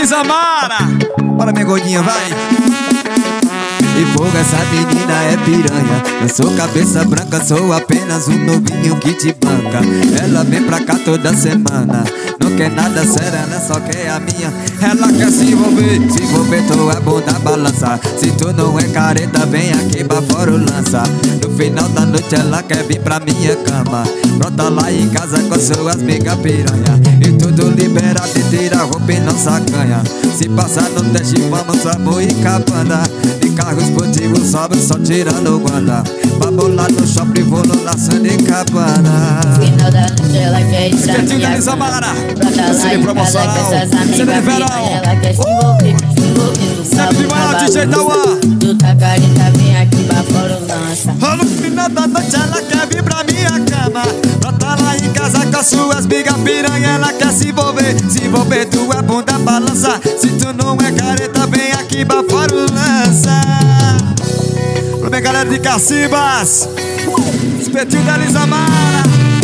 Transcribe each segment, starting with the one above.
Lisamara. Bora, minha gordinha, vai. E fogo, essa menina é piranha. Eu sou cabeça branca, sou apenas um novinho que te banca. Ela vem pra cá toda semana, não quer nada sério, ela só quer a minha. Ela quer se envolver, tu é bom da balança. Se tu não é careta, vem aqui pra fora o lança. No final da noite ela quer vir pra minha cama. Brota lá em casa com suas migas piranha. E tudo liberado e tira a roupa e não sacanha. Se passar no teste vamos pra Moicabana. De carro esportivo sobe só tirando guarda. Pra bolar no shopping vou no laçando em cabana. Final da noite ela quer ir pra Espetinho da minha Lisamara. Brota lá CD em casa promocional, com essas amigas CD de verão. piranha. Ela quer se envolver, no Sempre de manhã, DJ Tauã. Tu tá careta, vem aqui pra fora o lança. No final da noite ela quer vir pra minha cama. Brota lá em casa com suas migas piranha. Ela quer se envolver, tu é bunda balança. Se tu não é careta, vem aqui pra fora o lança. Pra minha galera de Cacibas, Espetinho da Lisamara.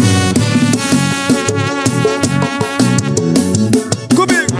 Comigo.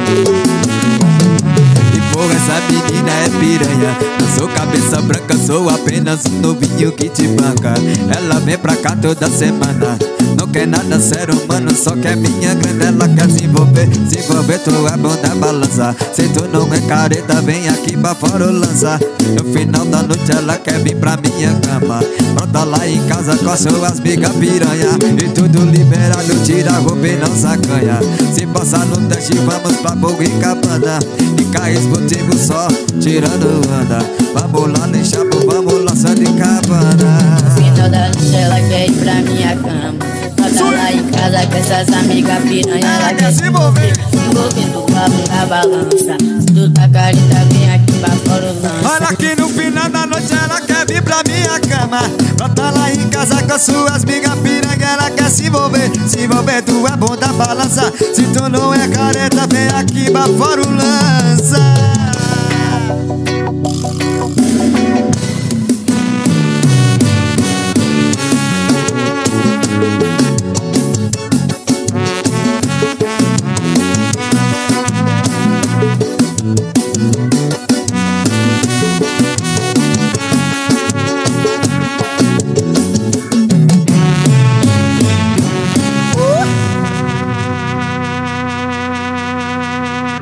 E porra, essa menina é piranha. Eu sou cabeça branca, sou apenas um novinho que te banca. Ela vem pra cá toda semana, não quer nada sério, mano, só quer minha grana. Ela quer se envolver, tu é bom da balança. Se tu não é careta, vem aqui pra fora o lança. No final da noite ela quer vir pra minha cama. Brota lá em casa com suas migas piranha. E tudo liberado, tira a roupa e não sacanha. Se passar no teste vamos pra Moicabana. De carro esportivo só tirando anda. Vamos lá no chapo, vamos lá só de cabana. Final da noite ela quer ir pra minha cama. Brota lá em casa com essas amigas piranha. Ela quer se envolver, no papo da balança. Tu tá careta, vem aqui pra fora o lança. Olha aqui no final da noite ela quer vir pra minha cama. Brota lá em casa com suas migas piranha. Ela quer se envolver, tu é bom da balança. Se tu não é careta, vem aqui pra fora o lança.